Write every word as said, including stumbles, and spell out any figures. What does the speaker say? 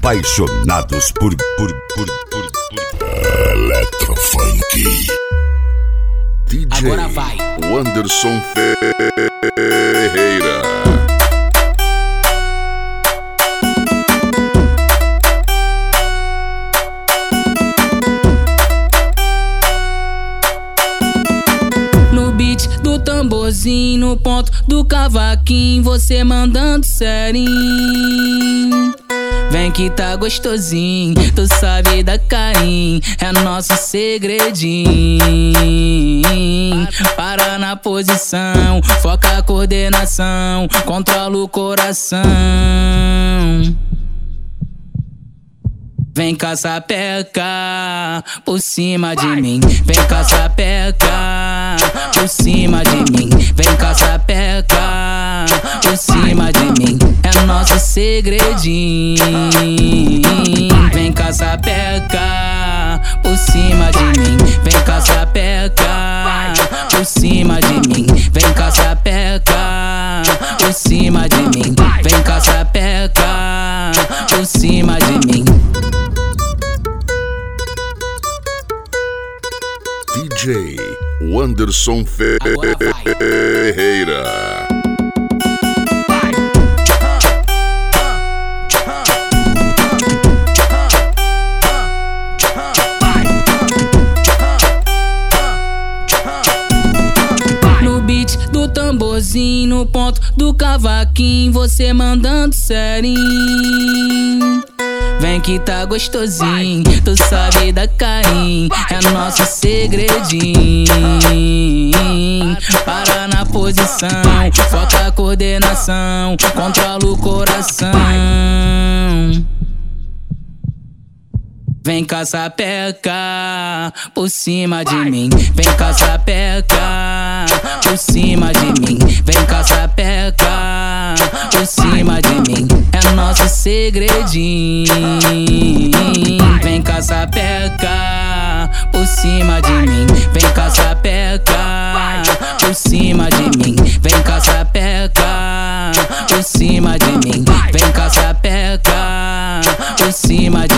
Apaixonados por, por, por, por, por Eletrofunk. D J Agora vai. Wanderson Ferreira. No beat do tamborzinho, no ponto do cavaquinho, você mandando serinho. Vem que tá gostosinho, tu sabe da carinho, é nosso segredinho. Para na posição, foca a coordenação, controla o coração. Vem cá, sapeca, por cima de mim. Vem cá, sapeca, por cima de mim. Vem cá, sapeca, por cima de mim. É nosso segredinho. Vem cá, sapeca, por cima de mim. Vem cá, sapeca, por cima de mim. Vem cá, sapeca, por cima de mim. Vem cá, sapeca, por cima de mim. D J Wanderson Ferreira. No beat do tamborzinho, no ponto do cavaquinho, você mandando serinho. Vem que tá gostosinho, tu sabe da carinho, é nosso segredinho. Para na posição, foca a coordenação, controla o coração. Vem cá, sapeca, por cima de mim. Vem cá, sapeca, por cima de mim. Vem cá, sapeca, por cima de mim. É nosso segredinho. Vem cá, sapeca, por cima de mim. Vem cá, sapeca, por cima de mim. Vem cá, sapeca, por cima de mim. Vem cá, sapeca, por cima